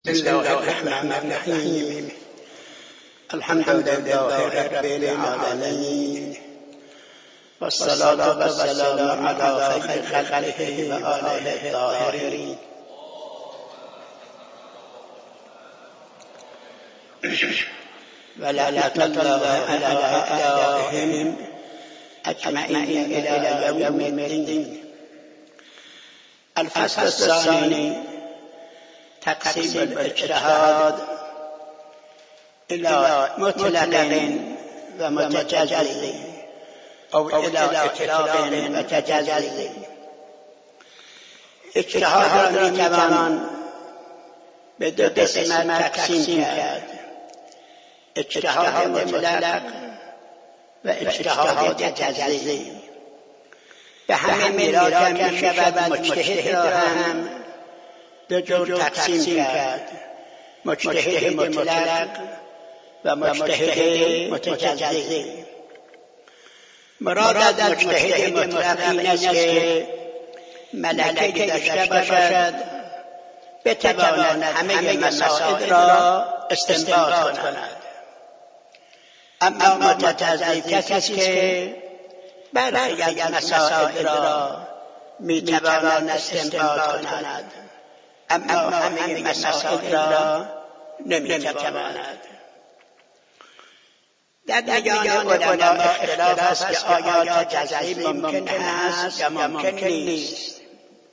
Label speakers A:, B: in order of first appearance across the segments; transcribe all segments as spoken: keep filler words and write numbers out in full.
A: بسم الله الرحمن الرحيم. الحمد لله رب العالمين، والصلاة والسلام على خير خلقه وآله الطاهرين. ولعنة الله على أعدائهم أجمعين إلى يوم الدين. الفصل الثاني: تقسيم الاجتهاد إلى مطلق ومتجزئ أو إلى اطلاق وتجزئ. اجتهاد را میتوان به دو قسم تقسیم کرد: اجتهاد مطلق و اجتهاد تجزئ. به همین میراث می شود مجتهد را هم دو جور تقسیم کرد: مجتهد مطلق و مجتهد متجزئ. مراد از مجتهد مطلق این است که ملکه داشته باشد بتواند همه مسائل را استنباط کند. اما متجزئ کسی است که برخی از مسائل را میتواند استنباط کند اما همه مسائل را نمیتواند. در میان علما اختلاف است که آیا تجزئ ممکن است یا ممکن نیست.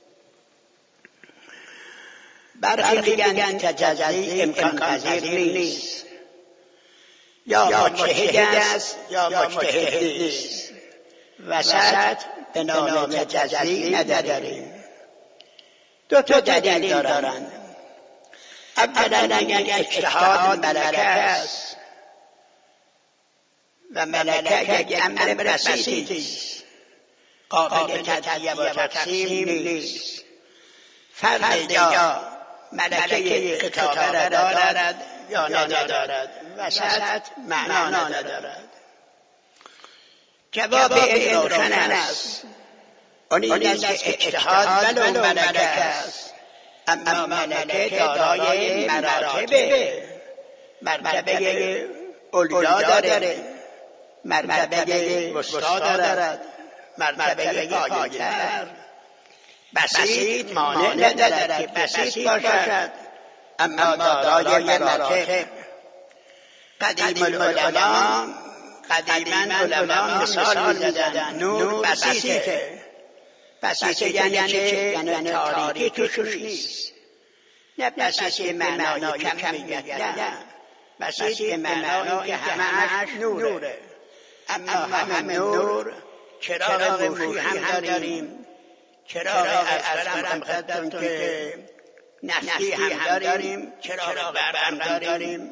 A: برخی میگن تجزئ امکان پذیر نیست، یا مجتهد است یا مجتهد نیست، وسط به نام تجزئ نداریم. دو تا دلیل دارند. اولا میگن اجتهاد ملکه است و ملکه یک امر بسیطی است، قابل تجزیه و تقسیم نیست. فرد یا ملکه کتابه را دارد یا ندارد، وسط معنا ندارد. جواب این روشن است. آن این است که اجتهاد ولو ملکه است، اما ملکه دارای مراتبه. مرتبه اولیا داره، مرتبه وسطا دارد، مرتبه پایین‌تر. بسیط مانع ندارد که بسیط باشد، اما دارای مراتب. قدیم العلماء قدیما علما مثال می‌زدند: نور بسیطه. بسیطه یعنی چه؟ یعنی تاریکی توش نیست. نه بسیط به معنای کم میگن، نه، بسیط به معنای که همه‌اش نوره. اما همه نور. چراغ موشی هم داریم، چراغ ارسل هم خدمتون که نفتی هم داریم، چراغ برق هم داریم.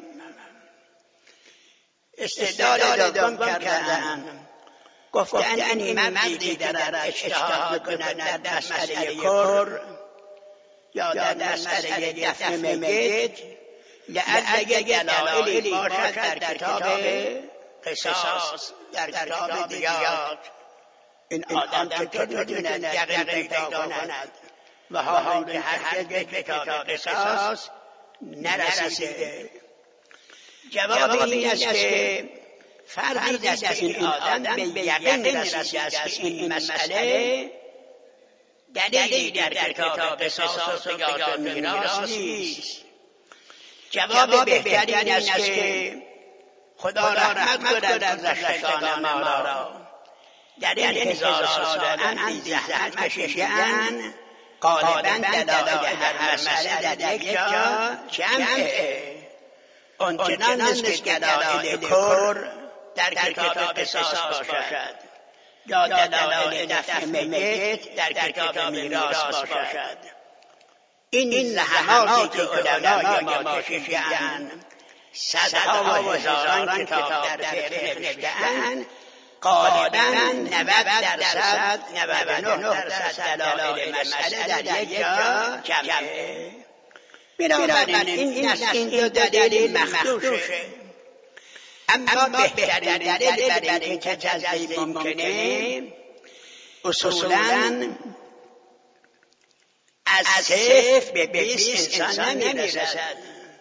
A: استدلال دوم کردند، گفتند این مردی در اجتهاد کند در مسئله کر یا در مسئله دفن میت، لعل یک دلایلی باشد در کتاب قصاص، در کتاب دیات. این آدم چطور میتواند یقین پیدا کند و حالا که هرگز به کتاب قصاص نرسیده؟ جواب این است که فردی است که این آدم به یقین رسیده است که این مسئله دلیلی در کتاب قصاص و یا میراث نیست. جواب بهتری این است که خدا رحمت کند گذشتگان ما را. در این هزار سال اندی زحمت کشیدن، غالبا دلایل هر مسئله در یک جا جمعه. آنچنان است که دلایل کر در کتاب قصاص باشد یا دلایل دفن میت در کتاب میراث باشد. این زحماتی که علمای ما کشیدند، صدها و هزاران کتاب در فقه نوشته‌اند، غالباً نود درصد نود و نه درصد دلایل مسئله در یک جا جمعه. بنابراین این است این دو دلیل مخدوشه. اما بهترین دلیل برای اینکه تجزئ ممکنه، اصولاً از صفر به بیست انسان نمیرسد.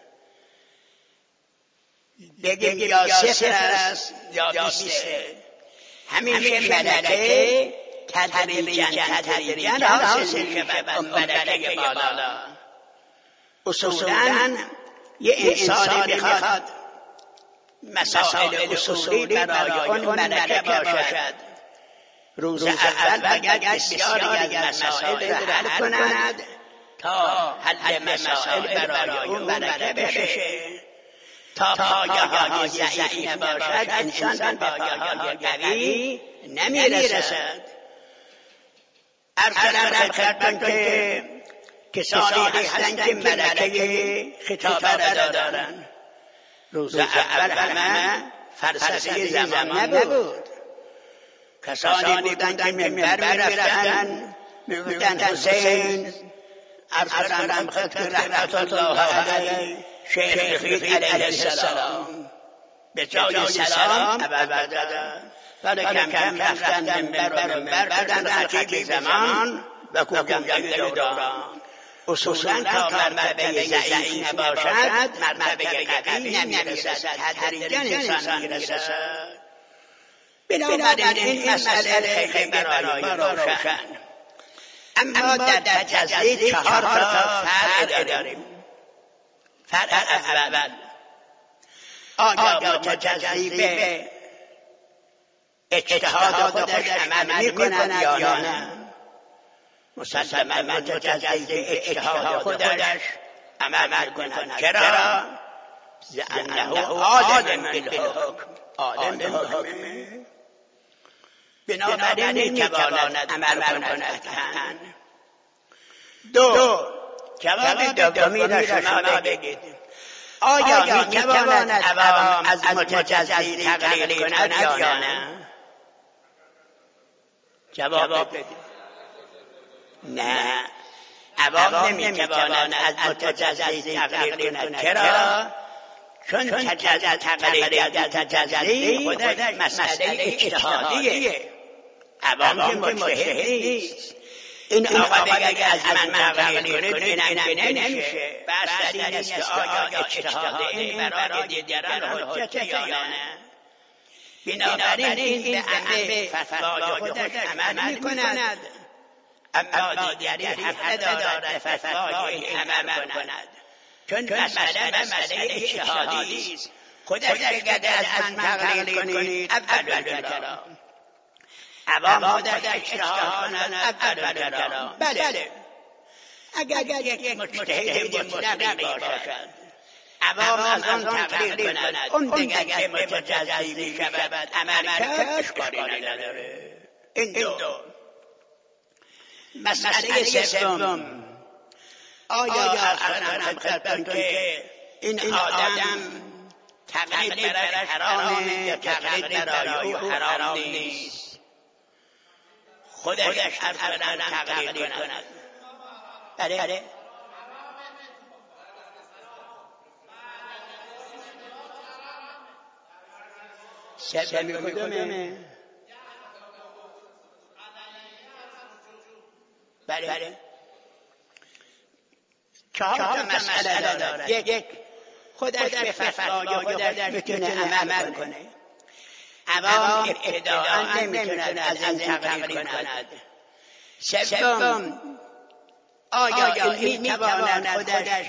A: بگیم یا صفر است یا بیسته. همیشه ملکه تدریجاً تدریجاً حاصل می‌شود اون ملکه بالا. اصولاً یه انسانی بخواد مسائل اصولی برای اون ملکه باشد، روز اول باید بسیاری از مسائل را حل کند تا حل مسائل برای اون ملکه بشه. تا پایه‌های ضعیف نباشد انسان به پایه‌های قوی نمیرسد. عرض کردم خدمتتون که کسانی هستند که ملکه خطابه را دارند. روز اول همه فلسفه زمان نبود. کسانی بودند که منبر می‌رفتند می‌گفتند حسین، عرض کردم خدمت رحمت الله علیه شیخ رفیق علیه السلام به جای سلام ابد دادند، ولی کم کم رفتن منبر و منبر شدن خطیب زمان و گوینده دوران. اصولاً تا مرتبه ضعیف نباشد مرتبه قوی نمیرسد، تدریجاً انسان میرسد. بنابراین این مسئله خیلی برای ما روشن. اما در تجزیه چهار تا فرع داریم. فرع اول، آیا متجزی به اجتهاد خودش عمل می‌کند یا نه؟ مسلماً متجزی به اجتهاد خودش عمل می‌کند. چرا؟ لأنه عالم بالحکم، عالم بالحکم، بنابراین می‌تواند عمل کند. دو، جواب دومی را شما بگید. آیا می‌تواند عوام از متجزی تقلید کند یا نه؟ جواب بدید. نه، عوام نمی‌تواند از متجزی تقلید کند. چرا؟ چون تقلید در تجزی خودش مسئله اجتهادیه. عوام که مجتهد نیست. این آقا بگه از من تقلید کنید اینم نمیشه. بس در این است که آیا اجتهاد این برای دیگران حجت یا نه؟ بنابراین این به امر فتوای خودش عمل می‌کند، اما دیگری حق ندارد فتوای این عمل کند، چون مسئله مسئله اجتهادی است. خودش بگه از من تقلید کنید اول الکلام، عوام خودش اجتهاد کند اول الکلام. بله، اگر یک مجتهد مطلقی باشد عوام از آن تقلید کند، اون دیگر که متجزی می‌شود عملکردش کاری نداره. این دو. مسئله سوم، آیا اصلا خدمتتون که این آدم تقلید برای حرامه یا تقلید برای او حرام نیست؟ خودش اصلا تقلید کند. بله، سومی کدومه؟ بله، چهار تا مسئله دارد. یک، خودش به فتوای خودش میتونه عمل کنه. عوام ابتداء نمیتونن از این تقلید کند. سوم، آیا این میتواند خودش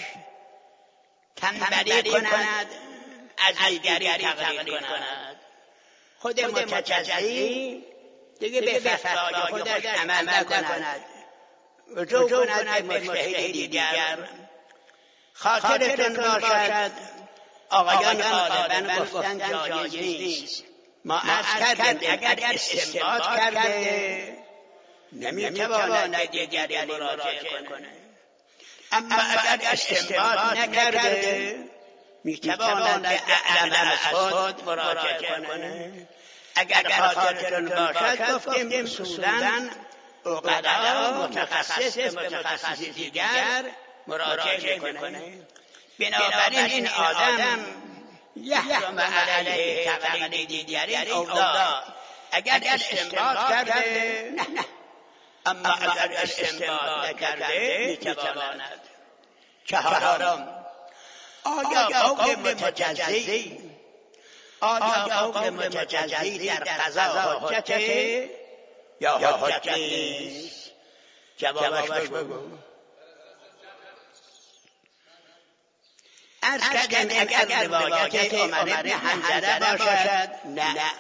A: تنبلی کند از دیگری تقلید کند؟ خود متجزی دیگه به فتوای خودش عمل نکند، رجوع کند به مجتهد دیگر. خاطرتون باشد آقایان غالباً گفتن جایز نیست. ما عرض کردیم اگر استنباط کرده نمیتواند به دیگری مراجعه کنه، اما اگر استنباط نکرده میتواند به اعلم از خود مراجعه کنه. اگر خاطرتون باشد گفتیم اصولاً عقلا متخصص به متخصص دیگر مراجعه میکنه. بنابراین این آدم یحرم علیه تقلید دیگری اولا. اگر استنباط کرده نه اما اگر استنباط نکرده میتواند. چهارم، آیا قول متجزی آیا قول متجزی در قضا حجته یا حجت نیست؟ جوابش بگو. عرض کردن اگر روایت عمر بن حنظله باشد نه،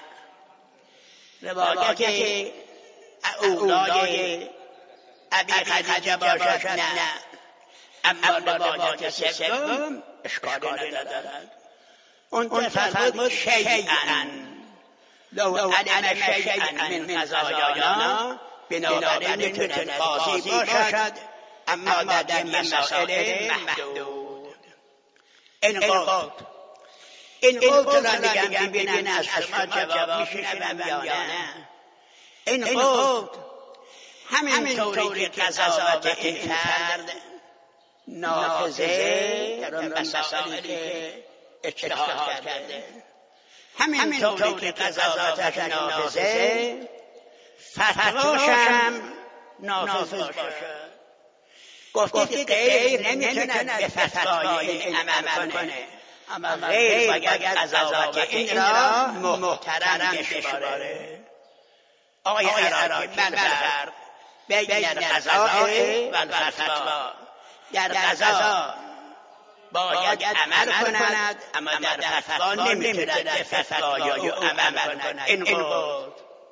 A: روایت اولای ابی خدیجه باشد نه، اما روایت سوم اشکالی ندارد. اون فرمود شیئا لو علم شیئا من قضایانا، بنابراین میتونه قاضی باشد اما در مسائل محدود. این قلت این قلت را میگم ببینن از شما جواب میشنوم یا نه. این قلت همین طوری که قضاوت این فرد نافذه در اون مسائلی که اجتهاد کرده، همین طوری که قضاوتش نافذه فتواشم نافذ باشه. گفتید غیر نمیتوند به فتوای این عمل کنه، اما غیر باید قضاوت این را محترم بشماره. آقای عراقی، من فرق بین قضاء و الفتوا، در قضا باید عمل کند اما در فتوا نمیتوند به فتوای او عمل کند. این بود.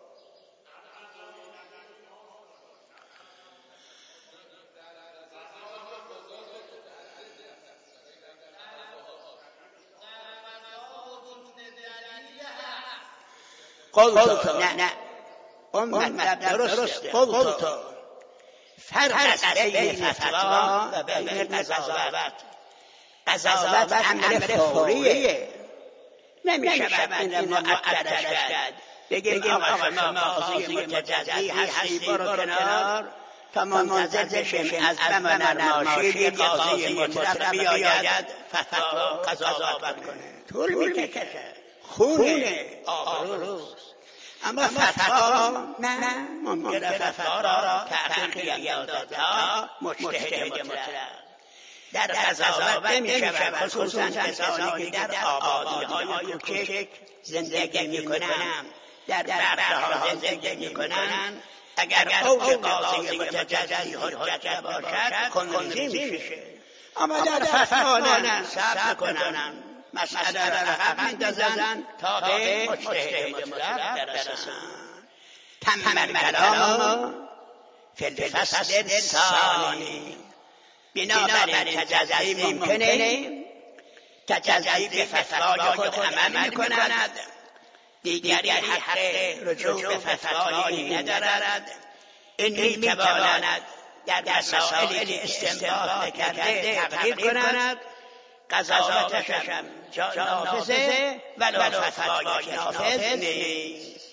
A: قلت نه نه اون مطلب درسته. قلت فرق است بین فتوا و بین قضاوت. قضاوت امر فوریه، نمیشه این را مؤکدش کرد بگیم آقا شما قاضی متجزی هستی برو کنار تا منتظر بشیم از بمانر ماشی قاضی مطلق بیاید فتوا قضاوت کنه. طول میکشه، خونه آبروست. اما فتوا نه، ممکنه فتوا را تحقیق یادد تا مجتهد مطلق. در قضاوت نمیشود، خصوصا کسانی که در آبادی‌های کوچک زندگی میکنند، در بحرها زندگی میکنند، اگر قول قاضی متجزی حجت باشد کنونی میشه. اما در فتوا نه، صبر کنند، مسئله را عقب میندازند تا به مجتهد مطلق برسند. تم الکلام فی الفصل الثانی. بنابراین تجزی ممکنه، تجزی به فتوای خود عمل میکند، دیگری حق رجوع به فتوایی ندارد. این میتواند در مسائل استنباط کرده تغییر کند، قضاوتش هم نافذه ولو فتوای نافذ نیست.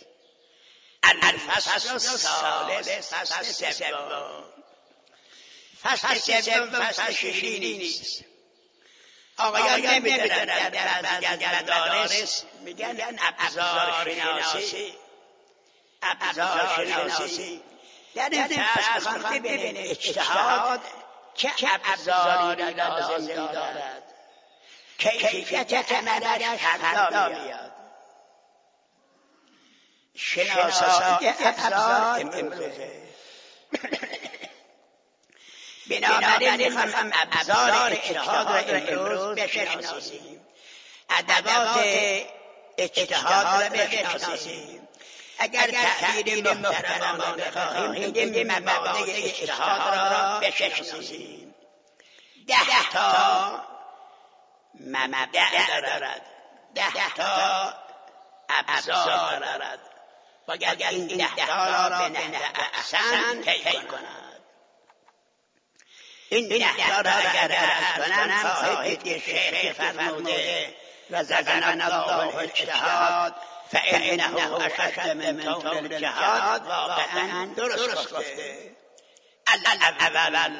A: الفصل الثالث، فصل سوم. فصل سوم فصل شیرین نیست. آقایان نمیدونن در بعضی از مدارس میگن ابزار شناسی، ابزار شناسی. در این فصل خواهد ببینید اجتهاد چه ابزاری لازم دارد، کیفیت عملش فردا میاد. شناسایی ابزار امروزه. بنابراین میخواهم ابزار اجتهاد را امروز بشناسیم، ادوات اجتهاد را بشناسیم. اگر تعبیر محترمانه خواهیم بگیم مبادئ اجتهاد را بشناسیم. ده تا مبدأ دارد، ده تا ابزار دارد. باید این ده تا را به نحو احسن طی کند. این ده تا را اگر عرض کنم خواهید که شیخ فرموده رزقنا الله اجتهاد فانه اشد من طول الجهاد. واقعا درست گفته. الاول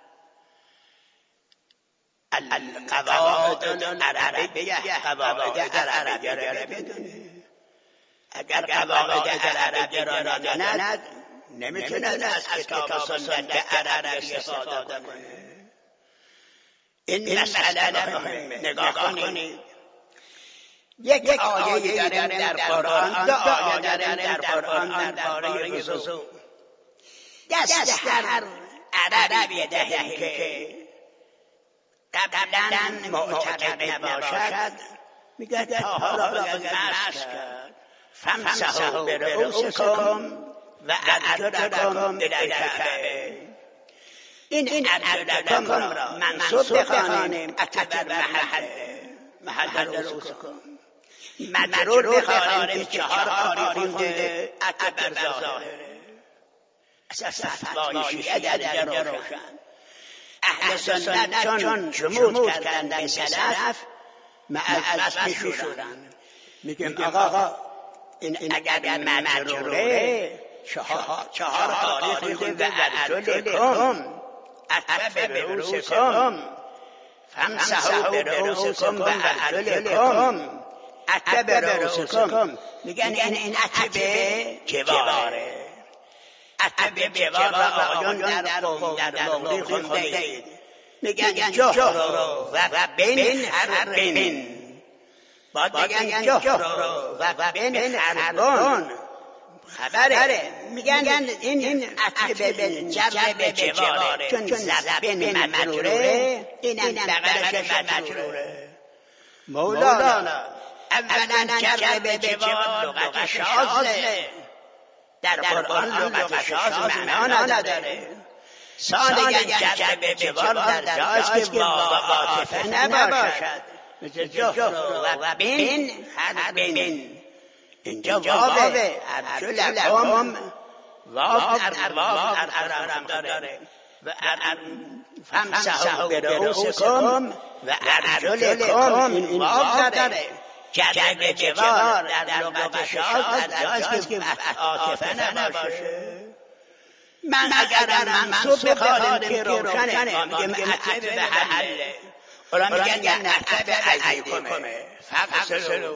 A: القواعد العربیه، قواعد عربیه را بدونه. اگر قواعد عربیه را نداند نمیتونه از کتاب و سنت به عربی استفاده کنه. این مسئله مهمه. نگاه کنید، یک آیه داریم در قرآن، دو آیه داریم در قرآن درباره وضو. دست هر عربی دهیم که قبلا معتقد نباشد میگه تا حالا باید مست کرد. فامسحوا برؤوسکم و ارجلکم الی الکعبین. این ارجلکم را منصوب بخوانیم اکبر محل محل رؤوسکم، مجرور بخوانیم چهار قاری خونده اکبر ظاهره. اساس فتوای شیعه در اینجا روشن. اهل سنت چون جمود کردن به سلف معذب میشورن، میگیم آقا این اگر مجروره چهار قاری خونده و ارجلکم اکبر برؤوسکم فامسحوا برؤوسکم و ارجلکم اکبر برؤوسکم. میگن این اکبر جواره. اکبر جوار آقایون در قوم در لغوی خونده اید. میگن جهر و بین حربین، باید بگن جهر و بین حربان خبره. میگن این اکبر جر جواره چون زبین مجروره، اینم بغلش مجروره. مولانا اولا جر به جوار لغت شاذه، در قرآن لغت شاذ معنا نداره. ثانیا جر به جوار در جایست که واو عاطفه نباشد، مثل جهر و بین حربین. اینجا واوه ارجلکم، واو ارجلکم داره و فامسحوا برؤوسکم و ارجلکم این واو داره. جر به جوار در لغت شاذ در جایست که عاطفه نباشه. من اگر منصوب بخوانیم که روشنه، میگم اکبر به حله. اونا میگن اکبر ایکمه فغسلوا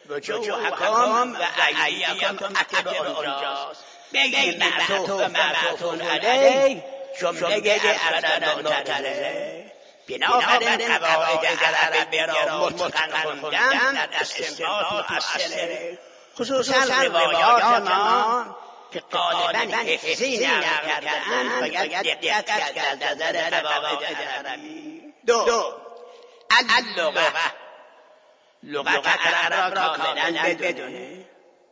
A: وجوهکم و ایدیکم، اکبر اونجاست. بگیم معطوف و معطوف علیه جمله افراد معترضه. بنابراین قواعد عربی را متقن خوندن در استنباط مؤثره. خصوصا روایات ما که غالبا حفظی نقل کرده‌اند باید دقت کرد در نظر قواعد عربی. دو، اللغة، لغت عرب را کاملا بدونه.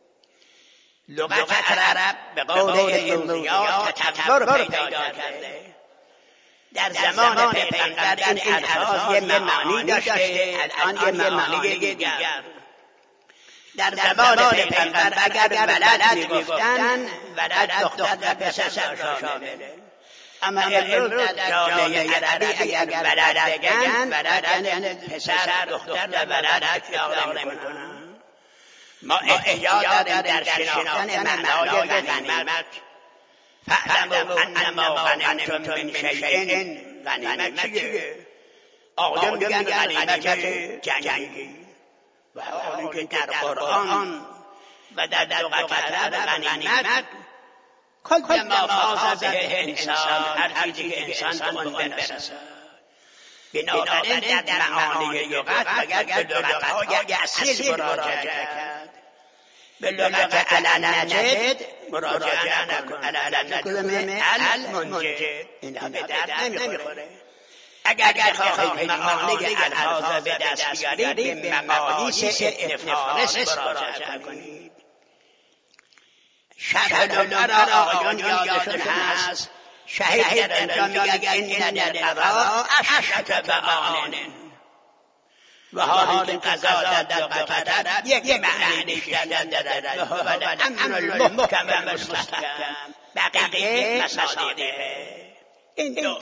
A: لغت عرب به قول امروزیات تطور پیدا کرده. در زمان پیغمبر این الفاظ یه معانی داشته، الان یه معانی دیگر. در زمان پیغمبر اگر ولد میگفتن، ولد دختر پسر شامله. اما امروز در جامعه عربی اگر ولد بگن، ولد یعنی پسر دختر و ولد اطلاق نمیکنن. ما احتیاج داریم در شناختن معنای غنیمت. فاعلموا انما غنمتم من شیء. غنیمت چیه؟ آقایون میگن غنیمت جنگی، و حالی که در قرآن و در لغت عرب غنیمت کل ما فاز به انسان، هر چیزی که انسان به اون برسد. بنابراین در معانی لغت باید به لغت‌های اصیل مراجعه کرد. به لغت علنجد مراجعه نکن. علنجد المنجد اینها به درد نمیخوره. اگر بخواهید معانی الفاظ به دست بیارید به مقاییس ابن فارس مراجعه کنید. شرح لغه را آقایان یادشون هست. شهید در اینجا میگه این القضاء عشرة معان، و حالی که قضا در لغت عرب یک معنی بیشتر دارد، و هو الامر المحکم المستحکم، بقیه مصادیقه. این دو.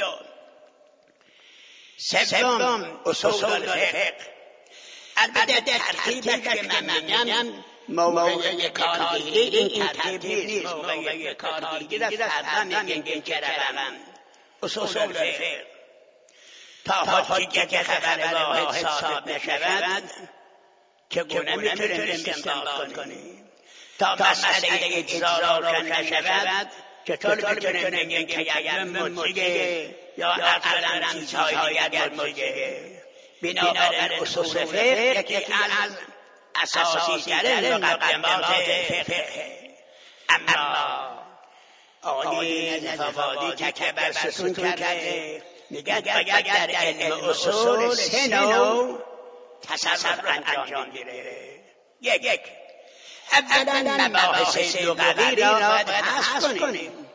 A: سوم اصول الفقه. البته ترتیبش که من میگم موقع کارگیری این ترتیب نیست. موقع کارگیری را فردا میگیم که روم اصول الفقه. تا حجت که خبر واحد ثابت نشود چگونه میتونیم استنباط کنیم؟ تا مسئله اجزا روشن نشود چطور میتونیم بگیم که یک مرجعه یا اقلا چیزهای دیگر مرجعه؟ بنابراین اصول فقه یکی از اساسی ترین مقدمات فقه. اما آقای نظافادی تکیه بر ستون کرده، میگه باید در علم اصول سه نوع تصرف انجام گیره. یک، اولا مباحث لغوی را باید حذف کنیم.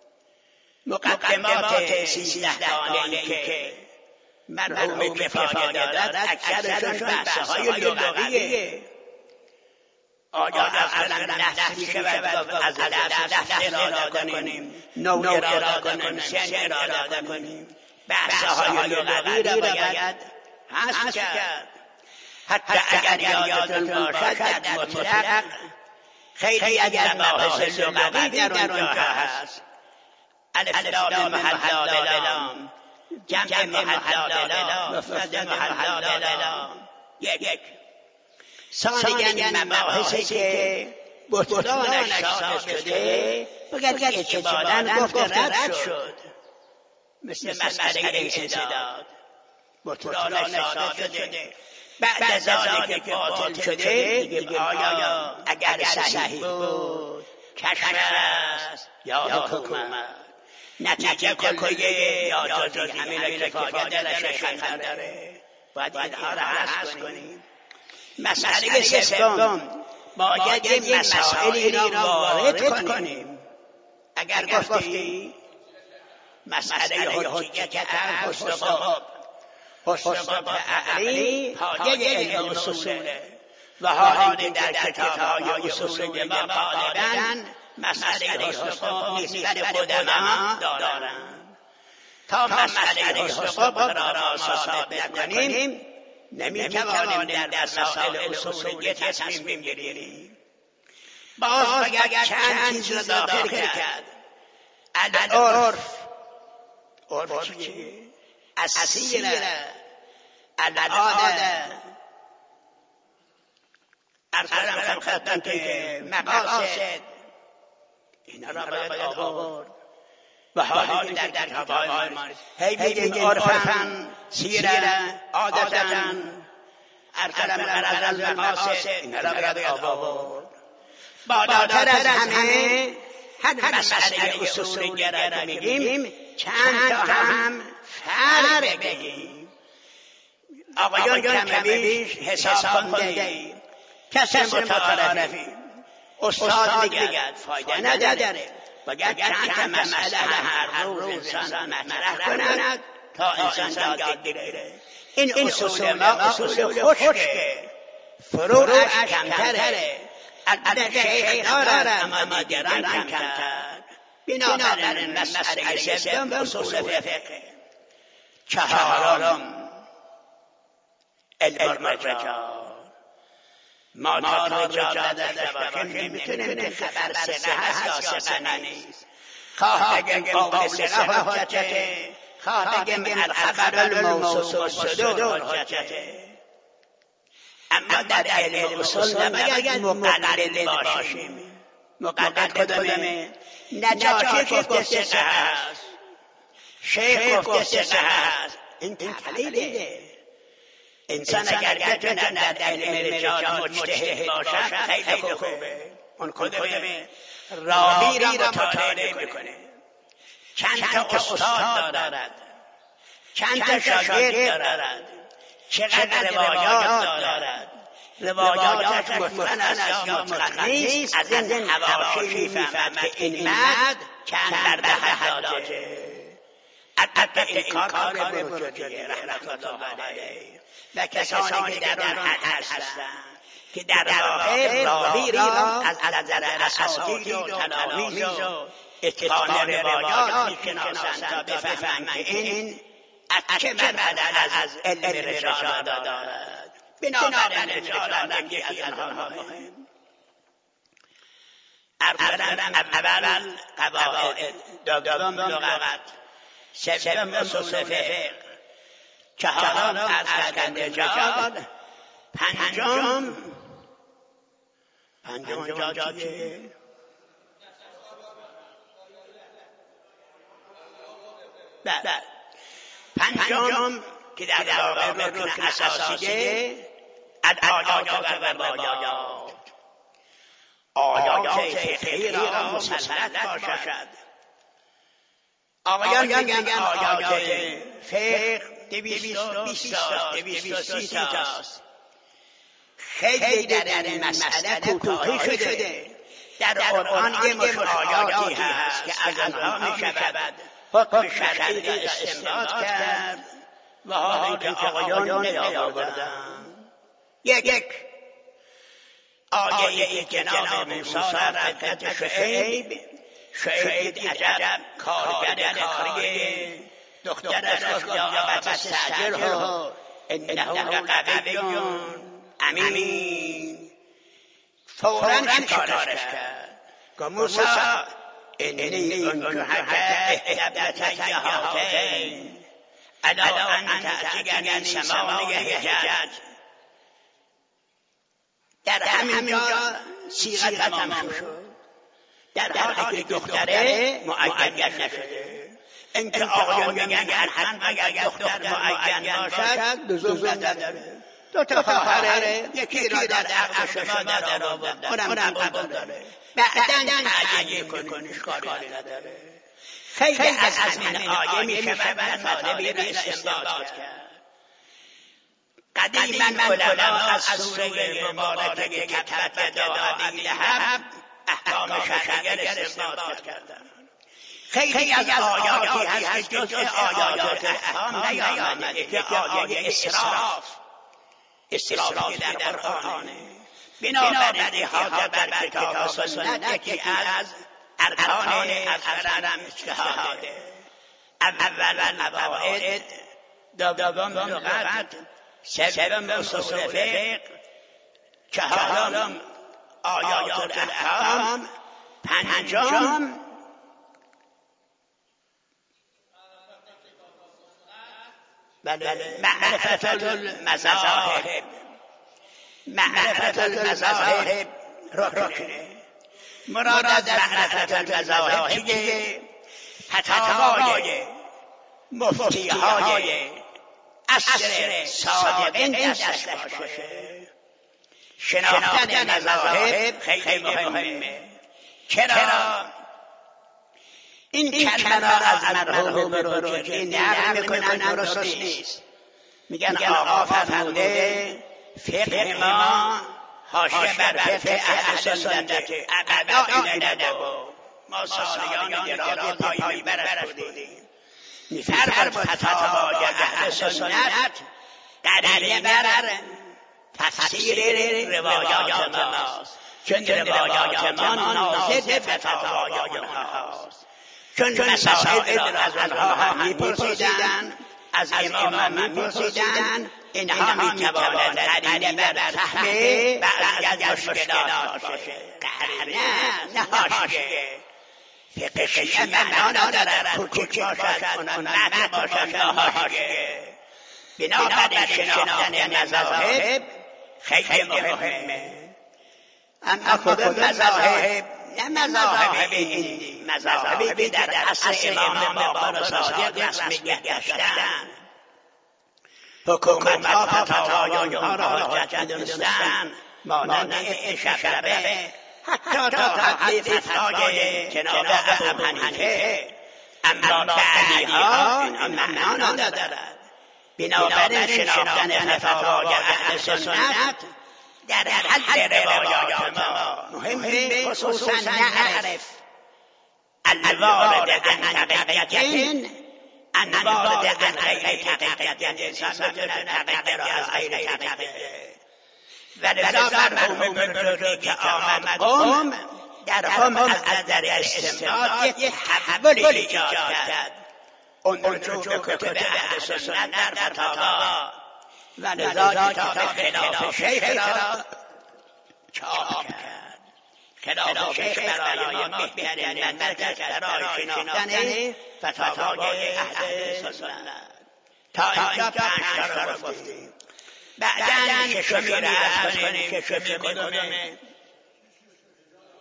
A: مقدمات سیزده دانه‌ای که مرحوم کفایه دارد اکثرشون بحث‌های لغویه. آیا اصلا لفظی که باید از لفظ اراده کنیم، نوع اراده کنیم، سن اراده کنیم، بحث‌های لغوی را باید حذف کرد. حتی اگر یادتون باشد در مطلق خیلی اگر مباحث لغوی در آنجا هست. الف لام محلا لام، جمع محلا لام، مفرد محلا لام. یک. ثانیاً مباحثی که بطلانش ثابت شده بگرد اعتباراً گفته رد شد، مثل مسئله انسداد بطلانش ثابت شده. بعد از آنی که باطل شده دیگه آیا اگر صحیح بود کشف است یا حکومت؟ نتیجه کلیه یا جزئی همین کفایه در شیخان داره، باید اینها را حذف کنیم. مسئله سوم، باید این مسائلی را وارد کنیم. اگر گفتی مسئله حجیت عقل حسن قبول، حسن قبول عقلی پایه علم اصوله و حالی در کتاب‌های اصولی ما غالباً مسئله حسن قبول نسبت قدما دارند. تا مسئله حسن قبول را ثابت نکنیم نمی‌توانیم در مسائل اصولی تصمیم بگیریم. باز باید چند چیز را داخل کرد. العرف، عرف چیه؟ السیره، العاده. ارسلم خدمتتون که مقاصد اینا را باید آورد. و حالی در کتاب‌های ما هی میگیم عرفاً، سیره، عادتاً، ارسلم غرض المقاصد اینا را باید آورد. بالاتر از همه هر مسئله اصولی را میگیم چند تا هم فرق بگیم. آقایان کم بیش حساب خونده، کسی متعارفی، استاد دیگر فایده نداره. باید چند تا مسئله هر روز انسان مطرح کند تا انسان یاد بگیره. این اصول ما اصول خشکه، فروعش کمتره. البته شیخ دارد اما دیگران کمتر. بنابراین مسئله سوم اصول فقه. چهارم علم الرجال. ما تا رجال نداشته باشیم نمیتونیم که خبر ثقه هست یا ثقه نیست. خواه بگیم قول ثقه حجته، خواه بگیم الخبر الموصول بالصدور حجته. اما در علم اصول نباید مقلد باشیم. مقلد کدومه؟ نجاشی گفته ثقه هست، شیخ گفته ثقه هست. این تقلیده. انسان اگر بتونه در علم رجال مجتهد باشد خیلی خوبه. اون کدومه؟ راوی را مطالعه میکنه، چند تا استاد دارد، چند تا شاگرد دارد، چقدر روایات دارد، روایاتش متقن است یا متقن نیست. از این حواشی میفهمد که این مرد چند در حلاجه. البته این کار کار بزرگیه رحمت الله علیه و کسانی که در آن حد هستند که در واقع راوی را از نظر اساطیر و تلامیز و اتقان روایات میشناسند تا بفهمند که این از چه مرحله از علم رجال دارد. بنابراین رجال یکی از آنها مهم. اول قواعد، دوم لغت، سوم اصول فقه، چهارم از کردن رجال، پنجم پنجم جا چیه؟ پنجم که در واقع رکن اساسیه الآیات و روایات، آیات فقهی را مسلط باشد. آقایان میگن آیات فقه دویست و بیست تاست، دویست و سی تاست. خیلی در این مسئله کوتاهی شده. در قرآن یه مشت آیاتی هست که از آنها می شود حکم شرعی را استنباط کرد و حالی که آقایان نیاوردند. یک آیه ای جناب موسی را خدمت شعیب، شعیب عجب کارگر کاری دخترش گفت یا ابت استأجره انه لقوی امین. فوراً شکارش کرد. گفت موسی انی انکحک احدی ابنتی هاتین علی ان تأتینی ثمانیة حجج. در همینجا صیغه تمام شد، در حالی که دختره معین نشده. اینکه آقایان میگن حتما اگر دختر معین باشد لزوم نداره. دو تا خواهره، یکی را در عقل شما در آورد، اونم قبول داره، بعداً تعیین کنیش کاری نداره. خیلی از همین آیه می شود مطالبی را استنباط کرد. قدیما علما از سوره مبارکه که تبت یدا ابی لهب احکام شرعی استنباط کردند. خیلی از آیاتی هست که جزء آیات احکام نیامده، که آیه اسراف اسرافی در قرآنه. بنابراین احاطه بر کتاب و سنت یکی از ارکان افضلم اجتهاده. اول قواعد، دوم لغت، سوم اصول فقه، چهارم آیات الاحکام، پنجم معرفت المذاهب. معرفت المذاهب رکنه. مراد از معرفت المذاهب چیه؟ فتاوای مفتیهای عصر صادقین دست باشه. شناختن مذاهب خیلی مهمه. چرا؟ این کلمه را از مرحوم بروجردی نقل میکنن، درست نیست. میگن آقا فرموده فقه ما حاشیه بر فقه اهل سنت ابدا ندبو. ما سالیان دراز پایی برش بودیم. فرق فتاوای اهل سنت قریه بر تفسیر روایات ماست، چون روایات ما ناظر فتاوای آنهاست. چون مسائل را از آنها هم میپرسیدن، از امام میپرسیدن، اینها میتواند قرینه بر فهم بعضی از مشکلات باشه. قرینه نه حاشیه. فقه شیعه معنا ندارد کوچک باشد، اونم متن باشد نه حاشیه. بنابراین شناختن مذاهب خیلی مهمه. اما خود مذاهب نه مذاهب هندی، مذاهبی در عصر امام باقر صادق رسمی گشتن. حکومت‌ها فتاوای آنها را حجت می‌دانستند، مانند شبربه، حتی تا حد فتوای جناب ابو حنیفه. اما بعدی‌ها این معنا ندارد. بنابراین شناختن فتاوای اهل سنت در حد روایات ما مهمه، خصوصا نعرف الوارد عن تقیة الوارد عن غیر تقیة. انسان میتونه تقیة را از غیر تقیة. ولذا مرحوم بروجردی که آمد قم، در قم از نظر استنباط یک تحولی ایجاد کرد. اون رو به کتب اهل سنت در فتاوا، ولذا کتاب خلاف شیخ را چاپ کرد. خلاف شیخ برای ما بهترین منبع برای شناختن فتاوای اهل سنت. تا اینجا پنج تا را گفتیم. بعداً ششمی را عرض کنیم. ششمی کدومه؟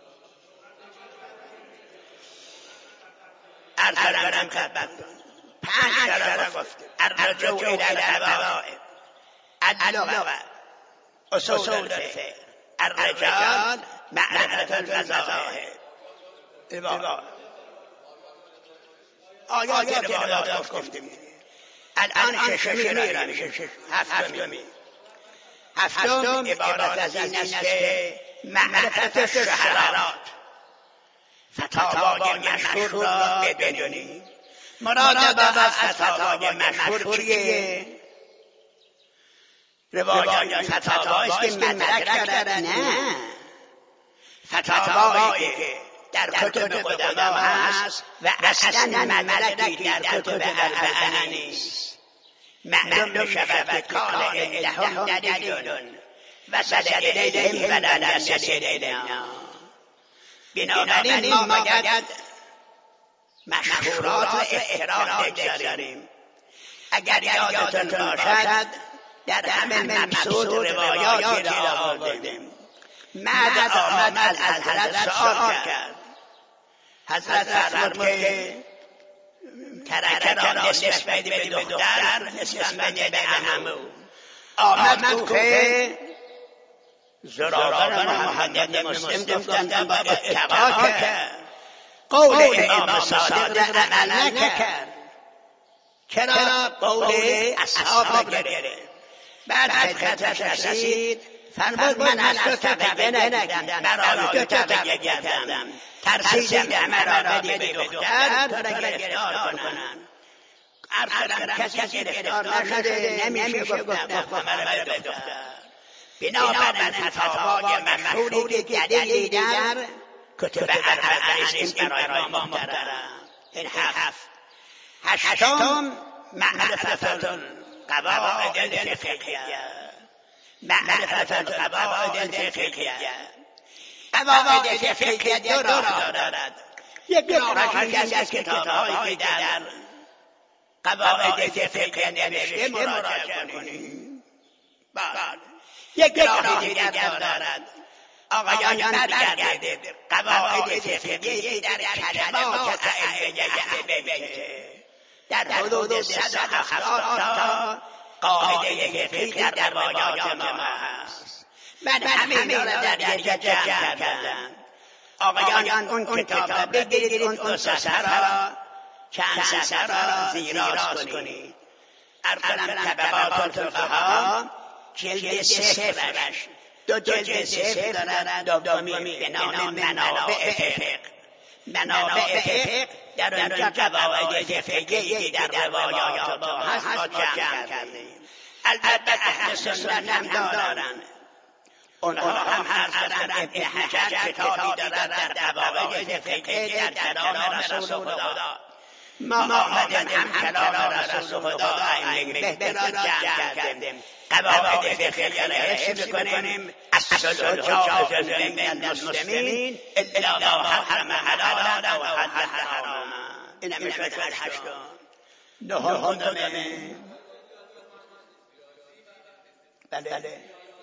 A: عرض کنم خدمتتون. پنج را گفتیم. الرجوع الى القواعد، اللغة، اصول الفقه، الرجال، معرفة المذاهب. آیات روایات گفتیم. الان ششمی را میشه، هفتمی. هفتم عبارت از این است که معرفت شهرات، فتاوای مشهور را بدونیم. مراد با فتاوای مشهور چیه؟ روایات فتاوایی است که مدرک دارد؟ نه، فتاوایی که در کتب قدما هست و اصلا مدرکی در کتب اربعه نیست. معلوم می‌شود که کان عندهم دلیل وصل الیهم ولم یصل الینا. بنابراین ما باید مشهورات را احترام بگذاریم. اگر یادتون باشد در همه مبسوط روایاتی را آوردیم. مدد آمد از حضرت سؤال کرد. حضرت فرمود که ترکه را نصف بده به دختر، نصف بده به عمو. آمد کوفه، زراران محمد مسلم گفتند با اتقا کرد. قول امام صادق را عمل نکرد. چرا؟ قول اصحاب را گرفت. بعد خدمتش رسید، فرمود من از تو تبعه نگردم، برای تو تبعه گردم. ترسیدم مرا بدی به دختر تو را گرفتار کنن. عرض کردم کسی گرفتار نشده، نمیشه گفت مرا به دختر. بنابراین فتاوای مشهوری که دلیلی در کتب اربعه نیست برای ما محترم. این هفت. هشتم معرفت القواعد الفقهیه. معرفت القواعد الفقهیه. قواعد فقهیه دو راه دارد. یک راه این است که کتاب‌هایی در قواعد فقهیه نوشته مراجعه کنیم. بعد یک راه دیگر دارد. آقایان برگردید قواعد فقهیه در کلمات ائمه اهل بیت در حدود صد و هفتاد تا قاعده فقهی در روایات ما هست. من همین را در یک جمع کردم. آقایان اون کتاب را بگیرید، اون دو سطر را چند سطر را زیراست کنید. ارکنم طبقات الفقها جلد صفرش دو جلد صفر دارد. دومی به نام منابع فقه. منابع فقه در اونجا قواعد فقهی در روایات ما هست، ما جمع کردیم. البته اهل سنت هم دارن، اونها هم هر دارن. ابن حجر کتابی دارد در قواعد فقهی در کلام رسول خدا. ما آمدیم هم کلام رسول خدا ائمه بهتر را جمع کردیم. قواعد فقهی را حفظ کنیم. اصل و جائز من المسلمین الا ما حرم حلالا و حل حراما. این هم میشود هشتم. نهمه بله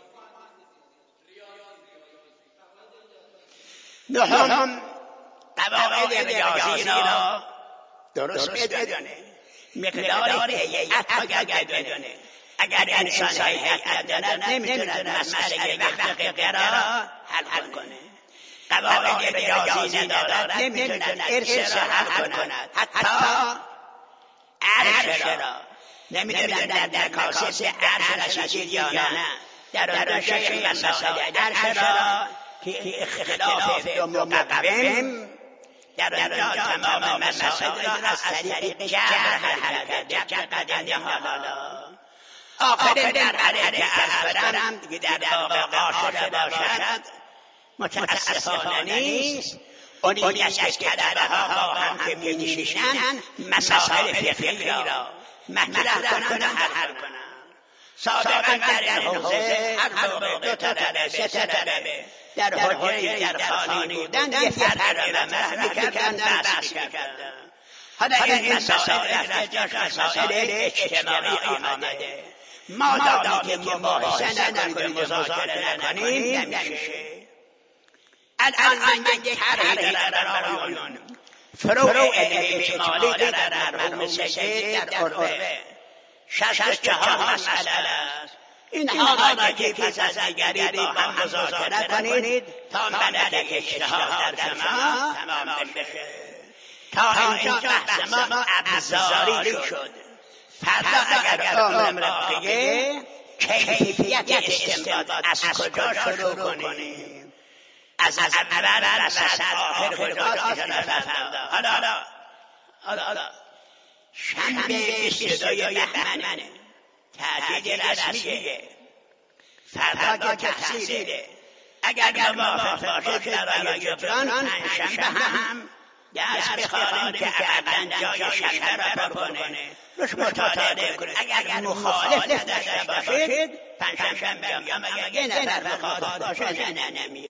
A: نهم قواعد ریاضی را درست بدونه. مقدار هیئت باید بدونه. اگر انسان هیئت دارد نمیتوند مسئله وقت را حل کنه. قواعد ریاضی ندارد نمیتوند ارث را حل کند. حتی عرش را نمیتوند در کاسه عرش رسید یا نه. در آن شیء مسائل عرش را که اختلاف دو مقوم در آنجا تمام مسائل را از طریق جبر حل کرده. جبر قدیم حالا آخر در علیه که عرض برم دیگه در واقع قاشق باشد متاسفانه نیست. اونی است که طلبه ها با هم که می نشینند مسائل فقهی را مطرح کنند و حل کنند. سابقا در این حوزه هر موقع دو تا طلبه سه طلبه در حجره در خانه بودند یه فرق را مطرح می‌کردند بحث می‌کردند. حالا این مسائل رفته جاش مسائل اجتماعی آمده. ما دامی که مباحثه نکنیم مذاکره نکنیم نمیشه. الان من یک طرحی دارم برای آقایون. فروع علمی اجمالی در مرحوم سید در عروه شصت و چهار مسئله است. اینها را که پس از دیگری با هم مذاکره کنید تا ملک اجتهاد در ما تمام بشه. تا اینجا بحث ما ابزاری شد. فردا اگر عمر بقیه کیفیت استنباط از کجا شروع کنیم؟ از اول وسط آخر کجا شروع فردا؟ حالا حالا حالا شنبه بیست و دوی بهمن تعطیل رسمیه. فردا که تحصیله. اگر موافق باشد برای جبران پنجشنبه هم درس بخوانیم که اقلا جای شنبه را پر کنه. روش مطالعه کنید. اگر مخالف داشته باشید پنجشنبه بیام. اگر یه نفر بخواد باشه نه نمیاد.